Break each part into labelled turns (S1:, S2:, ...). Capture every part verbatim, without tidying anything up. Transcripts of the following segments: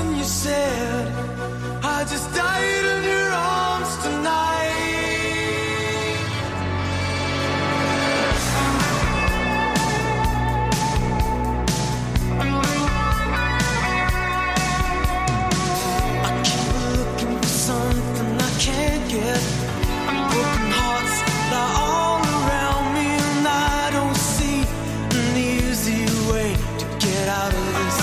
S1: something you said. I just died in your arms tonight. I keep looking for something I can't get. Broken hearts lie all around me, and I don't see an easy way to get out of this.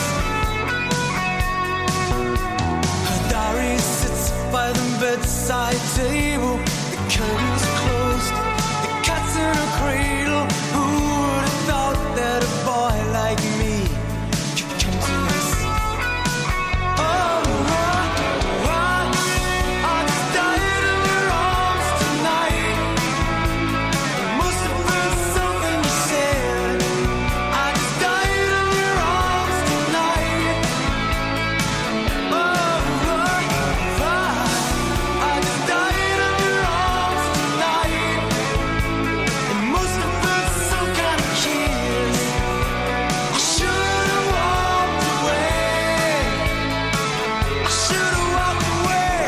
S1: Her diary sits by the bedside table. The curtains closed, the cat's in a cradle. Who would have thought that a boy like me could come to this? Oh, I, I, I just died in your arms tonight. It must have been something you said. I just died in your arms tonight. Oh, I, I just died in your arms tonight. It must have been some kind of kiss. I should have walked away. I should have walked away.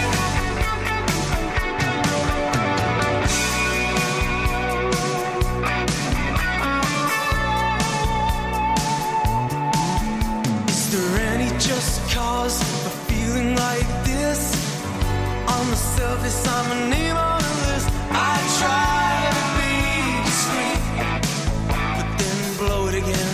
S1: Is there any just cause for feeling like this? On the surface, I'm a name on a list. I try to be discreet, but then blow it again.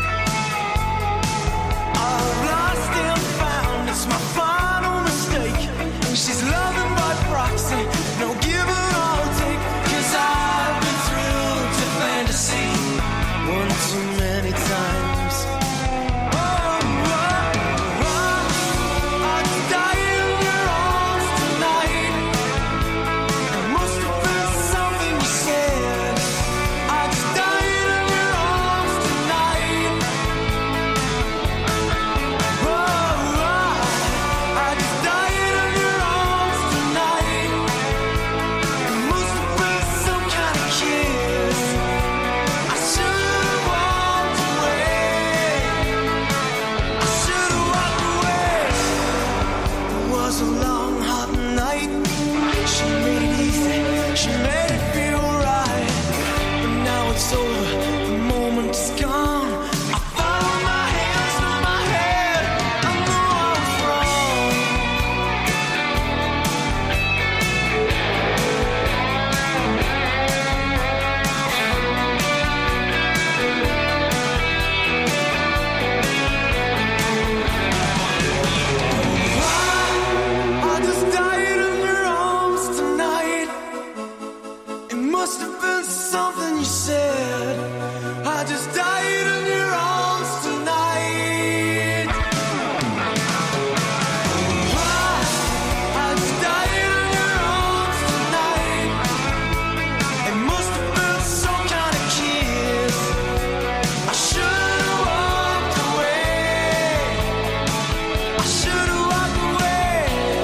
S1: I've lost and found, it's my final mistake. She's loving by proxy, no give and I'll take. Cause I've been thrilled to fantasy one too many times. Oh, I, I, I just died in your arms tonight. It must have been something you said. I just died in your arms tonight. Oh, I, I just died in your arms tonight. It must have been some kind of kiss. I should have walked away. I should have walked away. It was a long, hot night. She made it easy. She made it feel right. But now it's over. The moment is gone. I found my hands to my head. I know I was wrong. I, I just died in your arms tonight. It must have been something you said. I just died in your arms tonight. I, I just died in your arms tonight. It must have been some kind of kiss. I should have walked away. I should have walked away.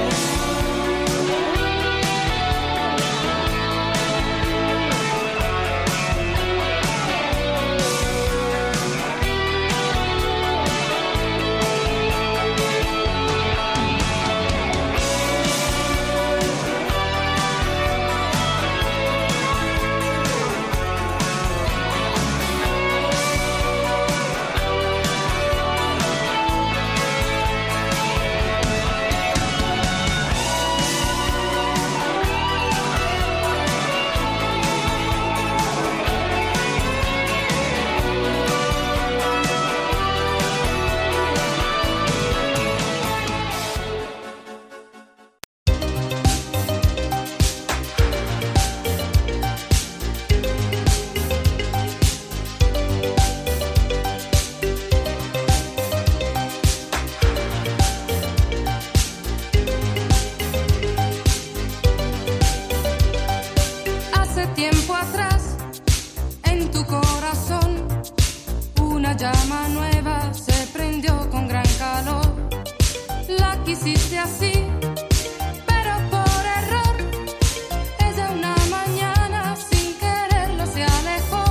S2: Hace tiempo atrás, en tu corazón, una llama nueva se prendió con gran calor. La quisiste así, pero por error. Ella una mañana sin quererlo se alejó.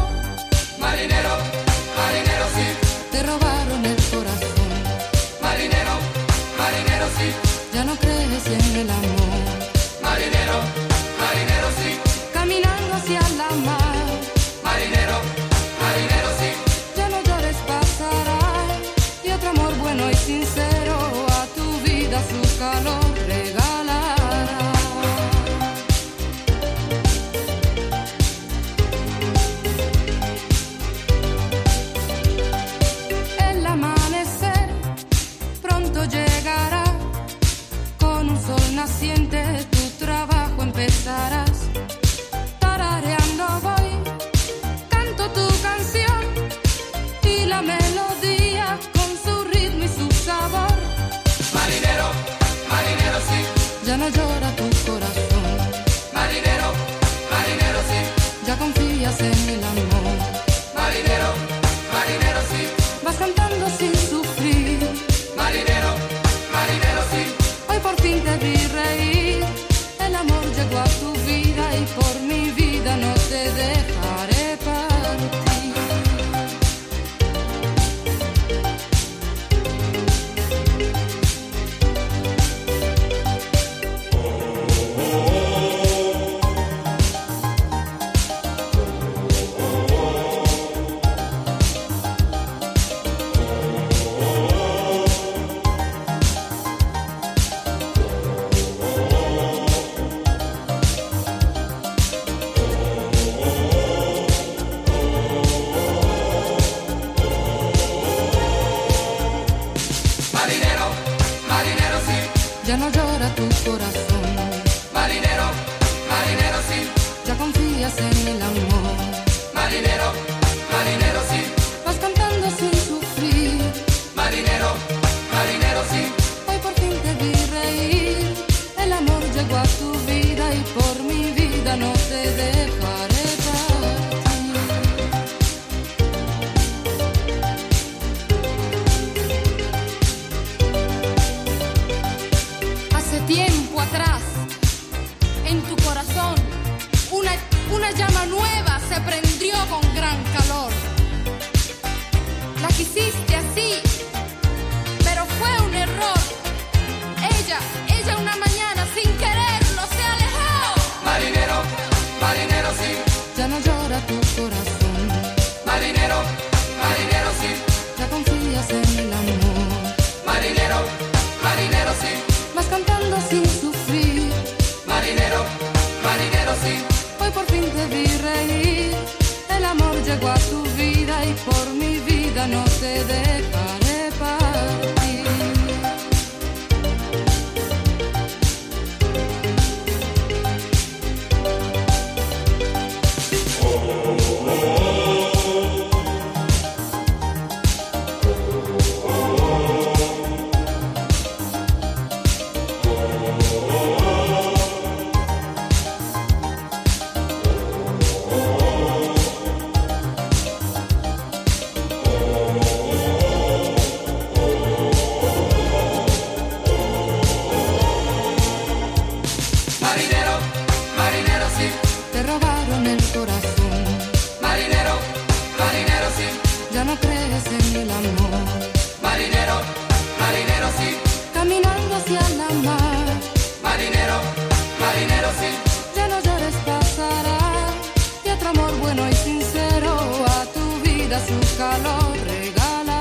S3: Marinero, marinero sí.
S2: Te robaron el corazón.
S3: Marinero,
S2: confías en el amor.
S1: Marinero, marinero sí.
S2: Caminando hacia la mar.
S1: Marinero, marinero sí.
S2: Ya no llores, pasará. Y otro amor bueno y sincero a tu vida su calor regalará. El amanecer pronto llegará. Con un sol naciente tu trabajo empezarás. Tarareando voy, canto tu canción y la melodía con su ritmo y su sabor.
S1: Marinero, marinero sí.
S2: Ya no llora tu corazón.
S1: Marinero, marinero sí.
S2: Ya confías en el amor.
S1: Marinero, marinero sí.
S2: Vas cantando sin sufrir.
S1: Marinero, marinero sí.
S2: Hoy por fin te vi reír. El amor llegó a tu vida y por mi vida no te dejaré partir.
S1: Marinero, marinero sí.
S2: Ya no llora tu corazón.
S1: Marinero, marinero sí.
S2: Ya confías en el amor.
S1: Marinero, marinero sí.
S2: Vas cantando sin sufrir.
S1: Marinero, marinero sí.
S2: Hoy por fin te vi reír. El amor llegó a tu vida y por mi vida no te dejaré partir. Hace tiempo atrás, en tu corazón, una, una llama nueva se prendió con gran calor. La quisiste así, pero fue un error. Ella, ella una mañana sin quererlo se alejó.
S1: Marinero, marinero sí.
S2: Ya no llora tu corazón.
S1: Marinero, marinero sí.
S2: Ya confías en el amor.
S1: Marinero, marinero sí.
S2: Vas cantando sin sufrir.
S1: Marinero, marinero sí.
S2: Hoy por fin te vi reír. El amor llegó a tu vida y por mi vida no te dejaré partir.
S1: Marinero, marinero sí.
S2: Te robaron el corazón.
S1: Marinero, marinero sí.
S2: Ya no crees en el amor.
S1: Marinero, marinero sí.
S2: Caminando hacia la mar.
S1: Marinero, marinero sí.
S2: Ya no llores, pasará. Y otro amor bueno y sincero a tu vida su calor regalará.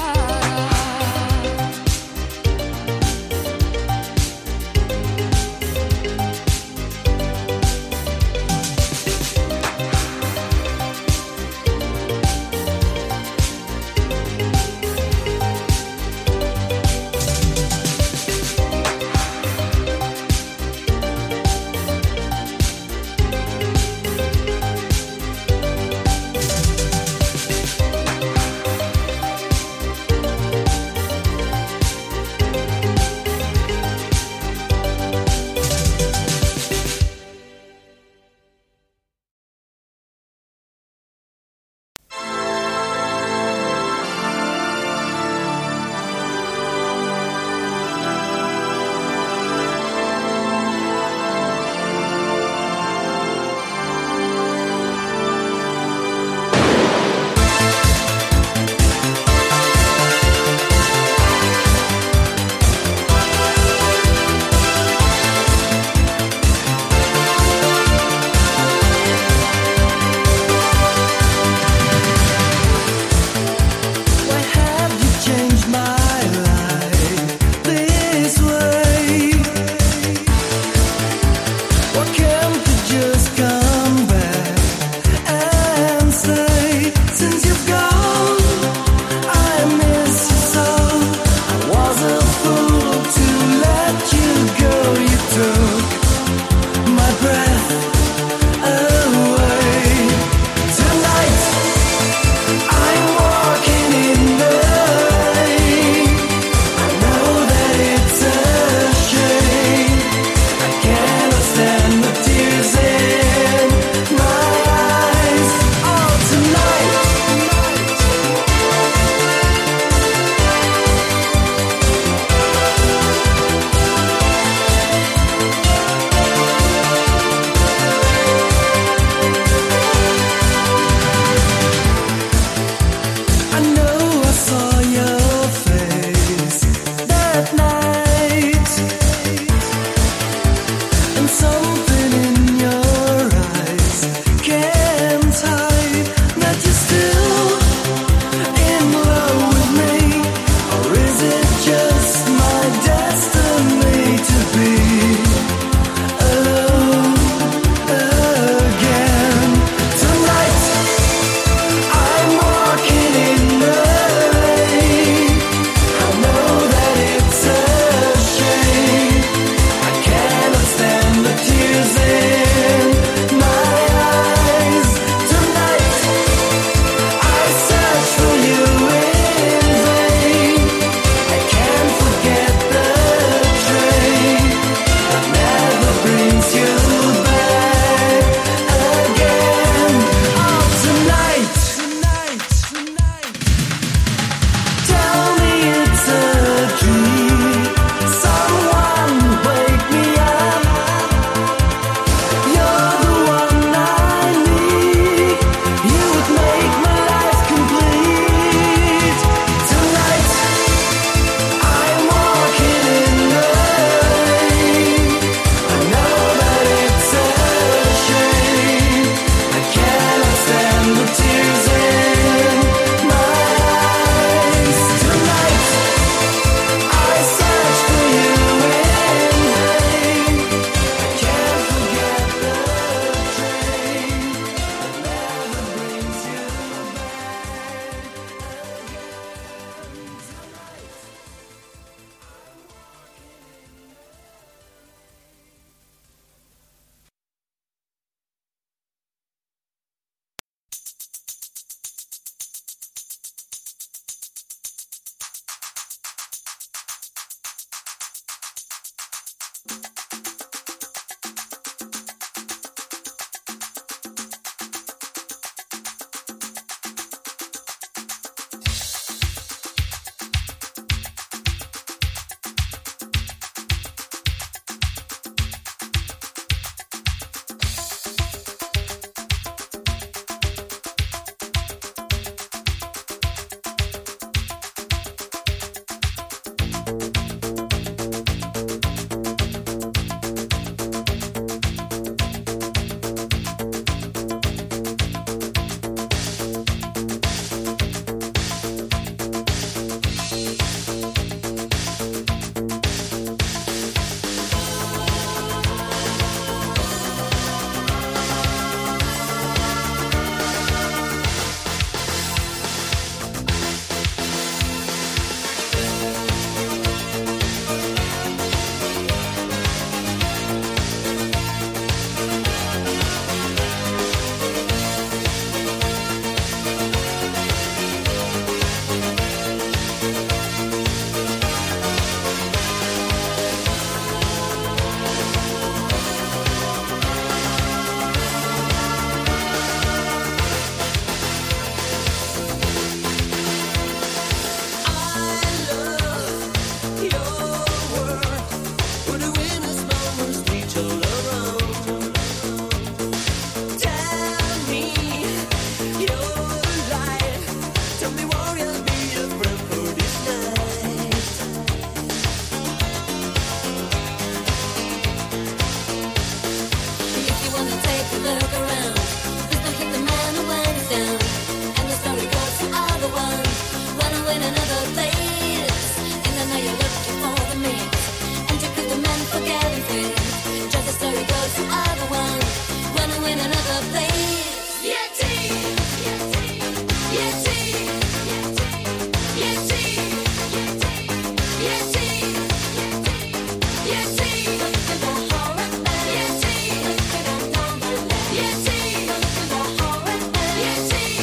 S3: down, and the story goes to other one, run away in another place. And I know you're looking for the mix, and you could the man forget and fit. Just the story goes to other one, run away in another place. Yeah, tea, yeah, tea, yeah, tea, yeah, tea, yeah, tea, yeah, tea, the horror, yeah, tea, yeah, tea, the horror, yeah, tea,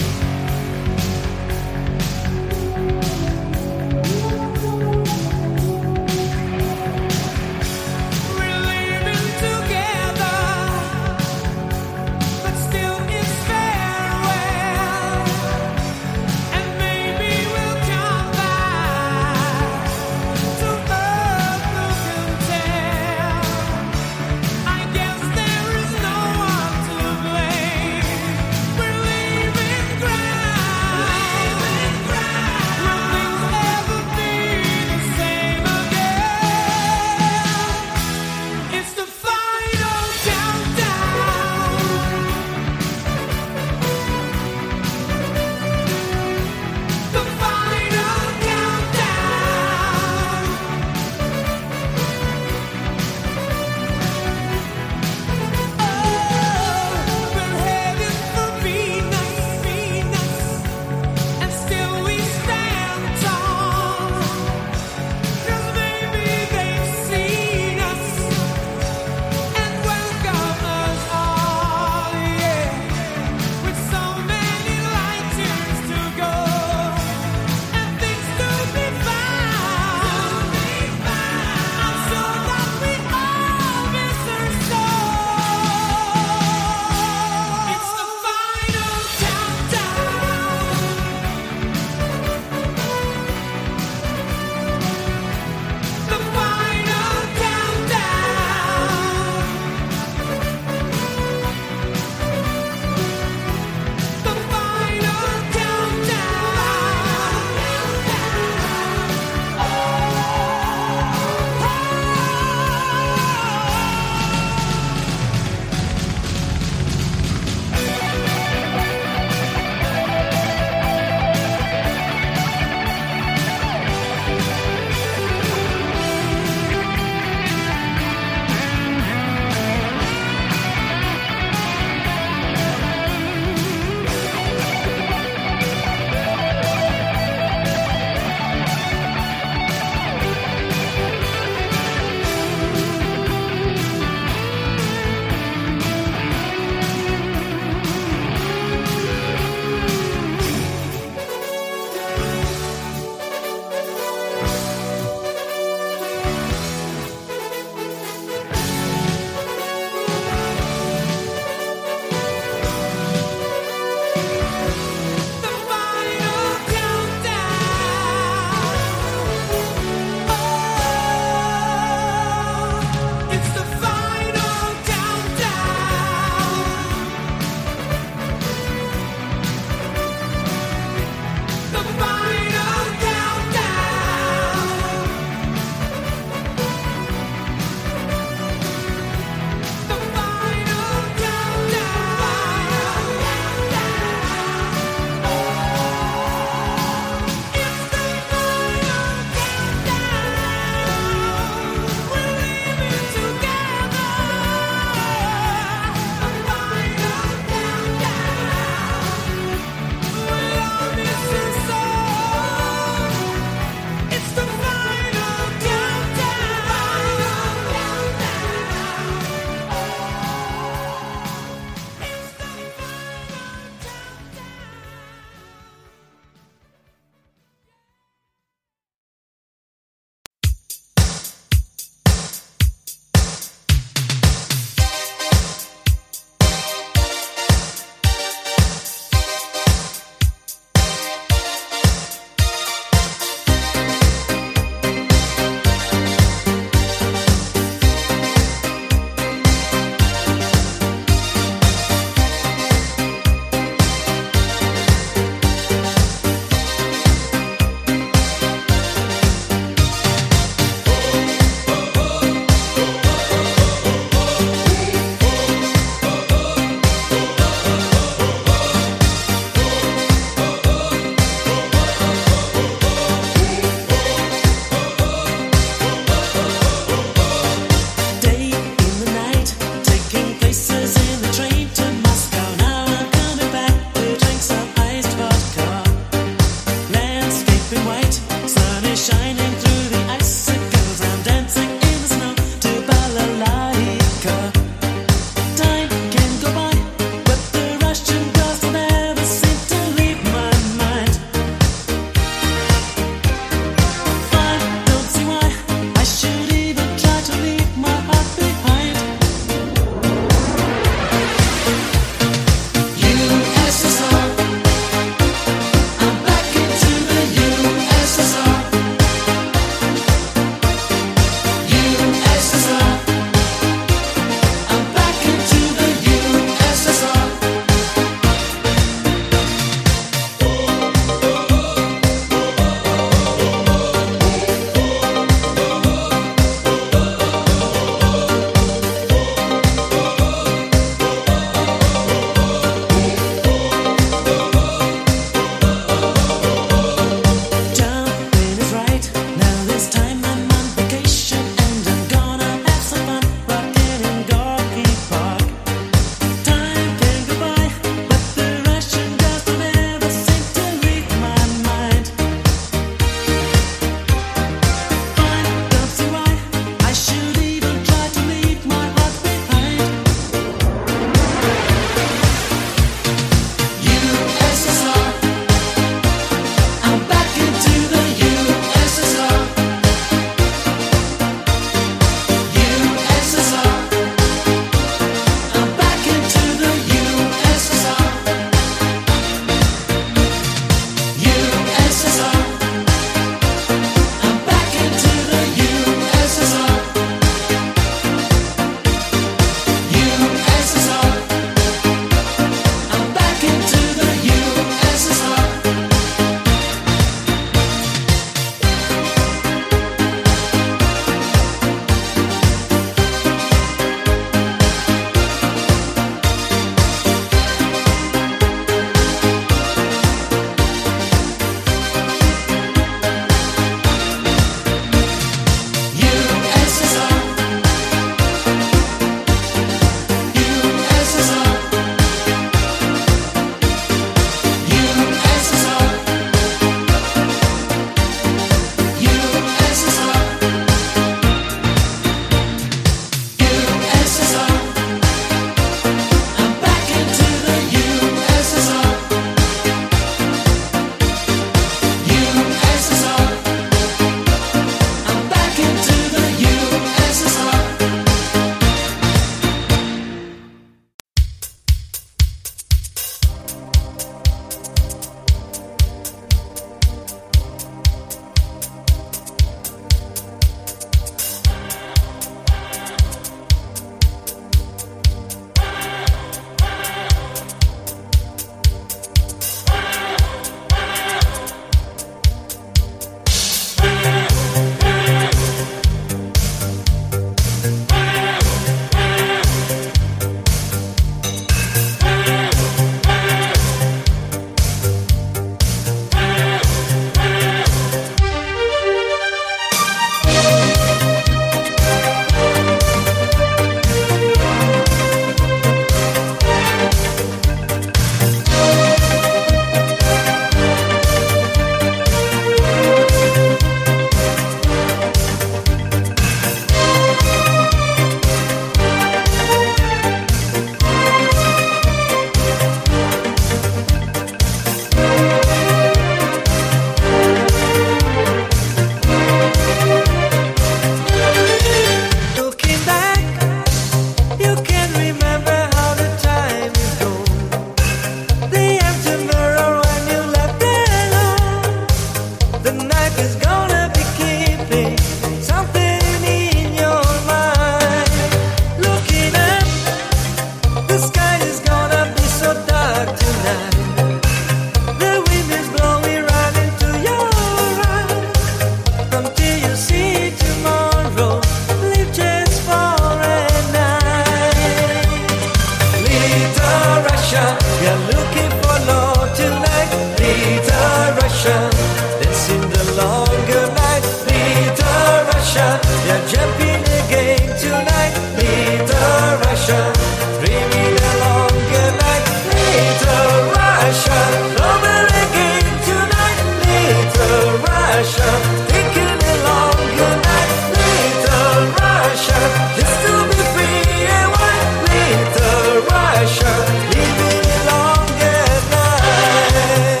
S1: jumping again tonight. Little Russia, dreaming along good night. Little Russia, over again tonight. Little Russia, thinking along good night. Little Russia, just to be free and white. Little Russia, living along good night.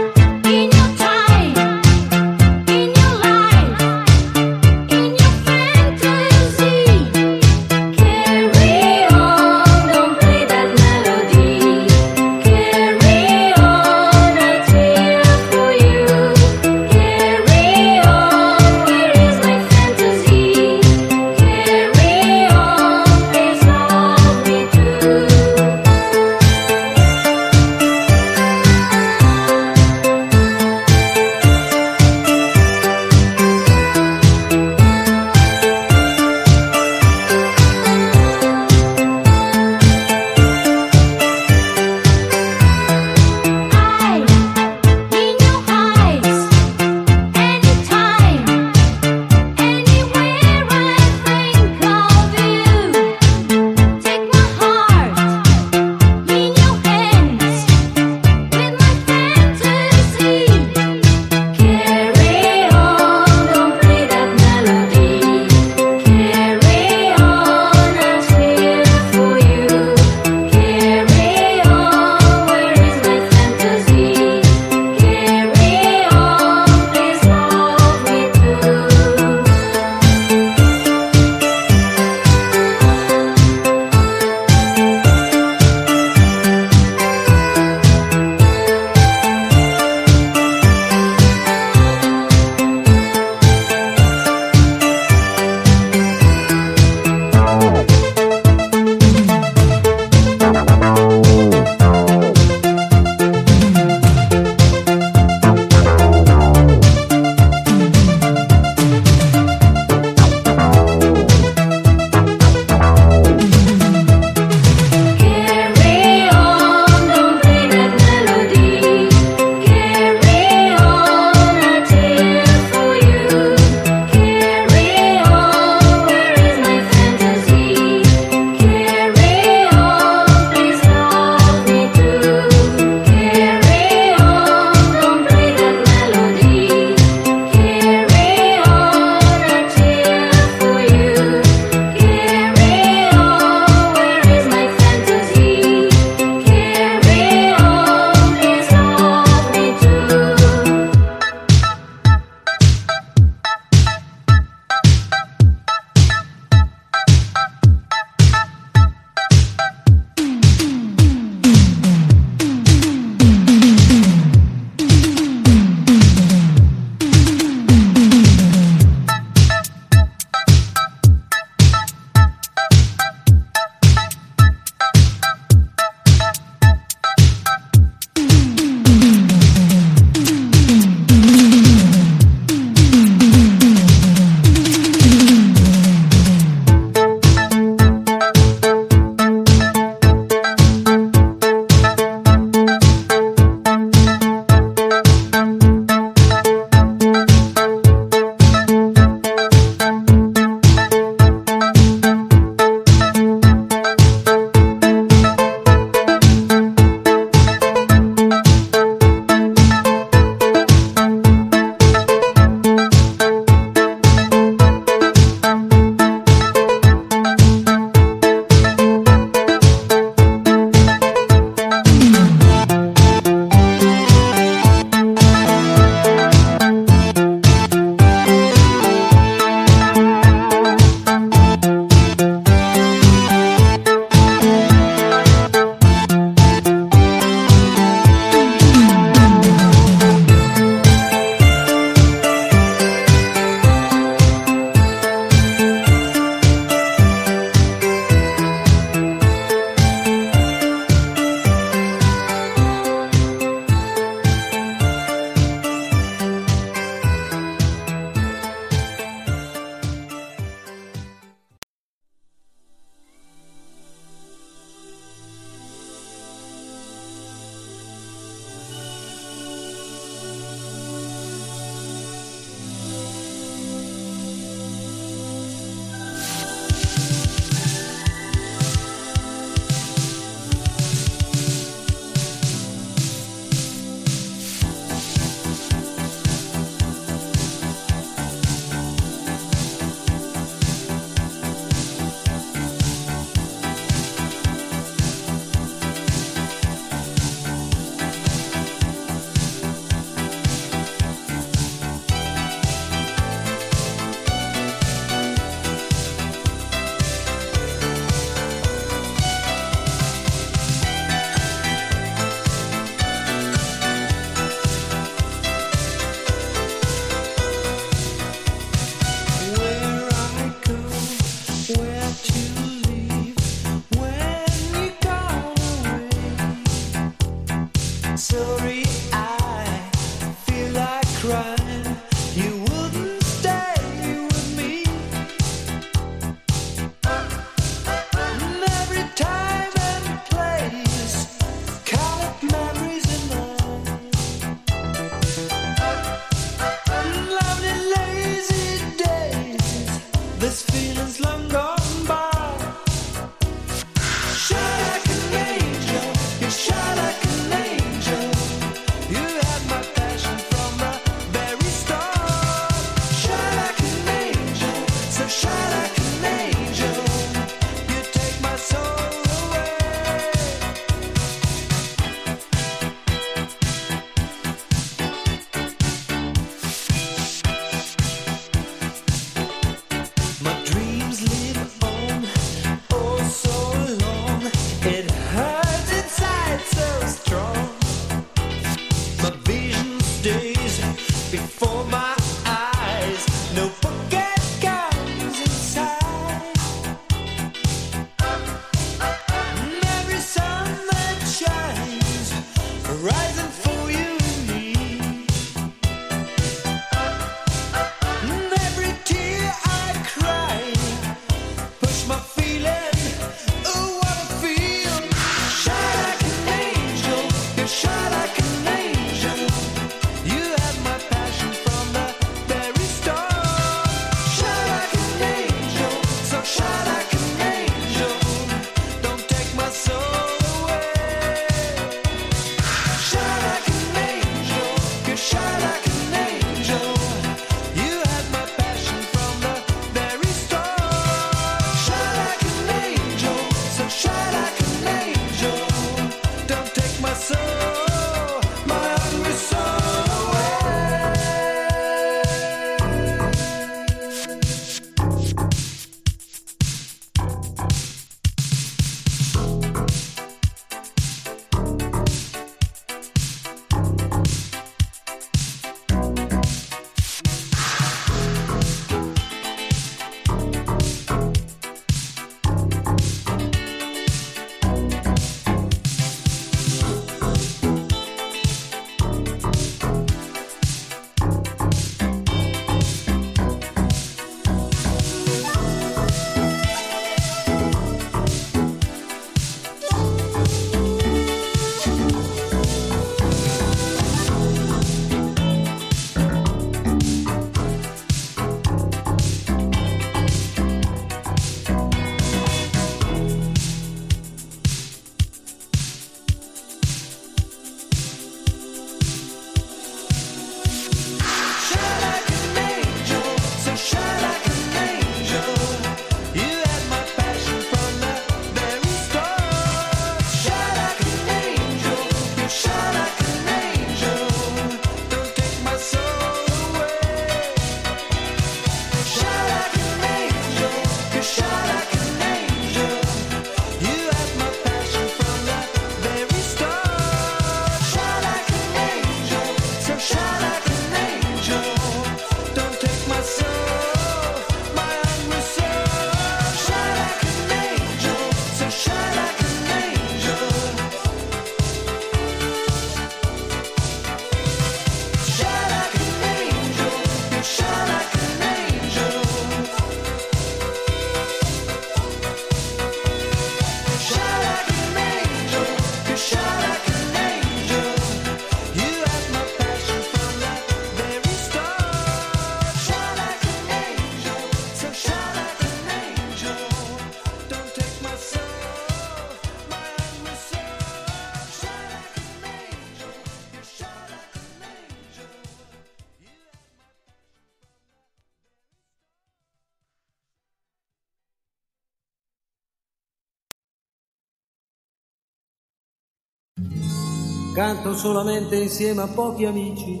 S4: canto solamente insieme a pochi amici.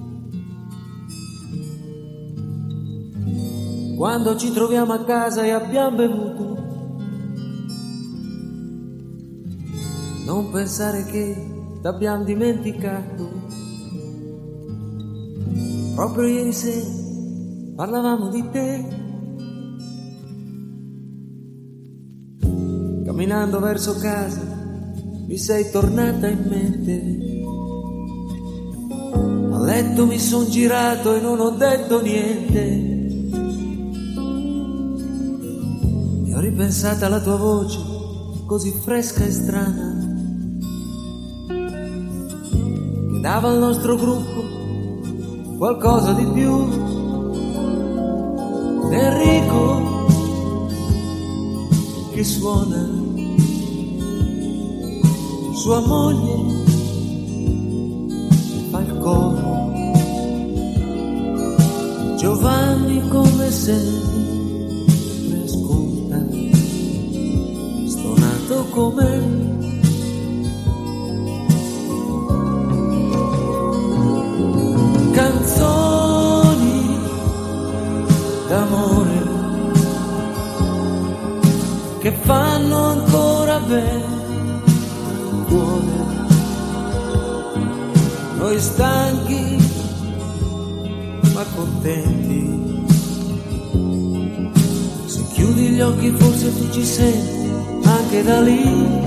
S4: Quando ci troviamo a casa e abbiamo bevuto, non pensare che t'abbiamo dimenticato. Proprio ieri sera parlavamo di te, camminando verso casa mi sei tornata in mente. A letto mi son girato e non ho detto niente, e ho ripensato alla tua voce così fresca e strana, che dava al nostro gruppo qualcosa di più. Enrico che suona, sua moglie fa il coro, Giovanni come sempre ascolta, stonato come canzoni d'amore che fanno ancora bene il cuore. Noi stanchi ma contenti, se chiudi gli occhi forse tu ci senti anche da lì.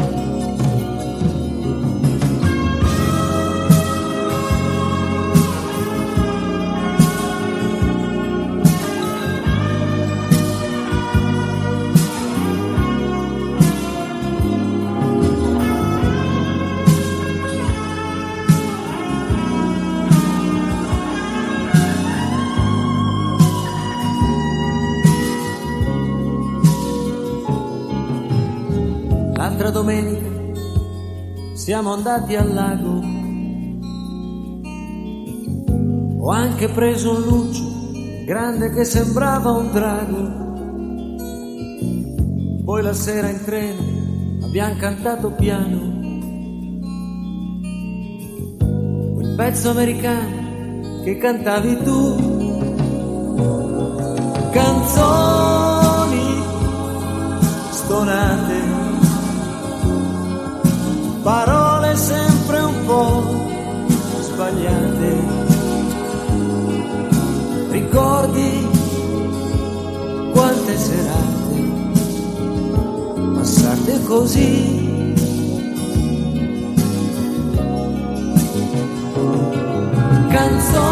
S4: L'altra domenica siamo andati al lago, ho anche preso un luccio grande che sembrava un drago. Poi la sera in treno abbiamo cantato piano quel pezzo americano che cantavi tu, canzoni stonate, parole sempre un po' sbagliate, ricordi quante serate passate così. Canzoni